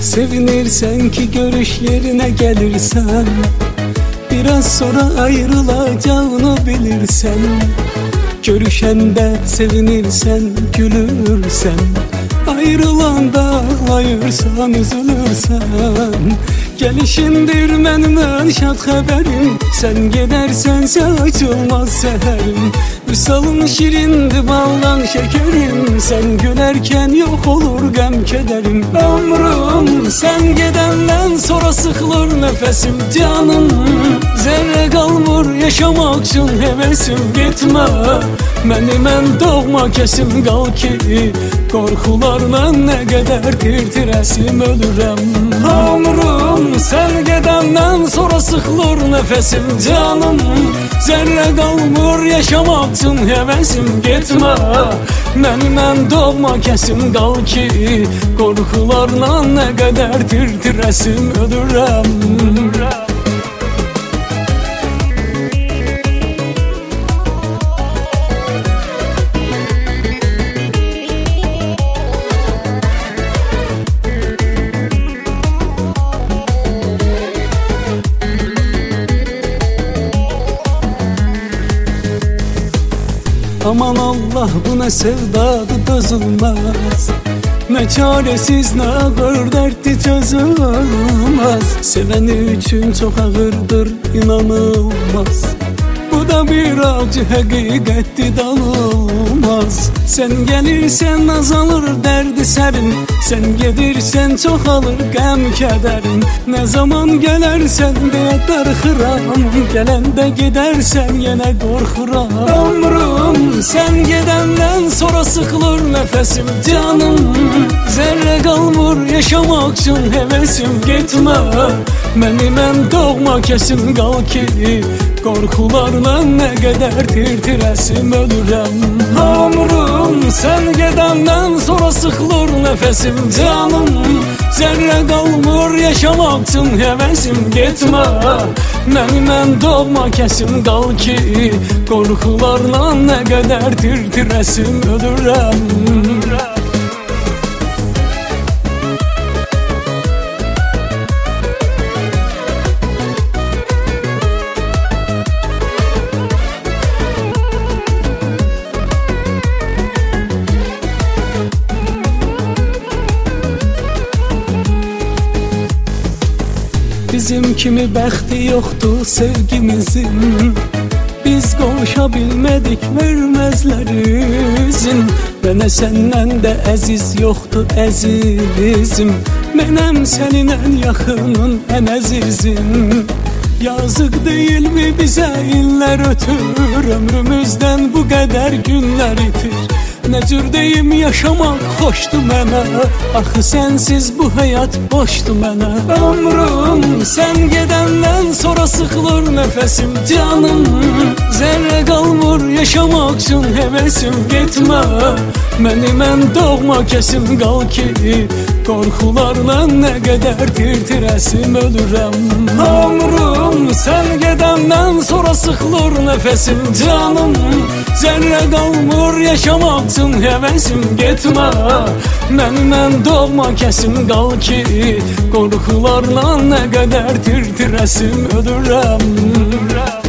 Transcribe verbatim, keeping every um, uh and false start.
Sevinirsen ki görüş yerine gelirsen, biraz sonra ayrılacağını bilirsen. Görüşende sevinirsen, gülürsen, ayrılanda ağlayırsan, üzülürsen. Gelişindir məndən şad xəbərim, sən gedərsənsə açılmaz səhərim. Vüsalın şirindir baldan şekerim, sen gülerken yok olur gəm kederim. Ömrüm sen gedenden sonra sıxılır nefesim. Canım zerre kalmır yaşamak için hevesim. Gitme məni mən doğma kesim, kal ki korkularla ne kadar tirtirəsim ölürəm. Ömrüm sen gedenden sonra sıxılır nefesim. Canım zerre kalmır yaşamak için hevesim. Gitme məni mən doğma kesim, kal ki korkularla ne kadar tirtirəsim ölürəm. Aman Allah, bu ne sevdadır dözülmez, ne çaresiz ne ağır dertli çözülmez. Seveni üçün çok ağırdır inanılmaz, bu da bir acı həqiqətdir danılmaz. Sen gelirsen azalır derdi serin, sen gedirsen çoxalır qəm kədərin. Ne zaman gələrsən deyə darxıram, gələndə gedərsən yenə qorxuram. Ömrüm sen gedəndən sonra sıxılır nəfəsim. Canım zerre qalmır yaşamak üçün hevesim. Gitme məni mən doğma kesim, kal ki korkularla ne kadar tirtirəsim ölürəm. Ömrüm sen gedəndən sonra sıxılır nefesim. Canım zerre qalmır yaşamak için hevesim. Gitme məni mən doğma kesim, kal ki korkularla ne kadar tirtirəsim ölürəm. Bizim kimi bəxti yoxdur sevgimizin, biz qovuşa bilmədik verməzlər izin. Mənə səndən də əziz yoxdur əzizim, mənəm səninən yaxının ən əzizim. Yazık değil mi bize iller ötür, ömrümüzden bu kadar günler itir. Ne cür deyim yaşamak hoştu mənə, axı sensiz bu hayat boştu mənə. Ömrüm sen gedəndən sonra sıxılır nefesim. Canım zerre qalmır yaşamak için hevesim. Gitme məni mən doğma kesim, kal ki korkularla ne kadar tirtirəsim ölürəm. Ömrüm sen gedəndən sonra sıxılır nefesim. Canım zerre qalmır yaşamak için hevesim. Gitme məni mən doğma kesim, kal ki korkularla ne kadar tirtirəsim ölürəm.